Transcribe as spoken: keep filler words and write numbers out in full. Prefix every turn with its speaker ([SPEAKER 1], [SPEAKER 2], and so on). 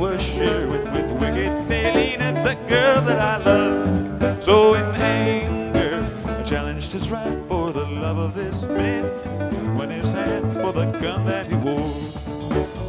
[SPEAKER 1] was sharing with wicked Paulina, the girl that I love. So in anger, I challenged his right for the love of this man, when his hand for the gun that he wore.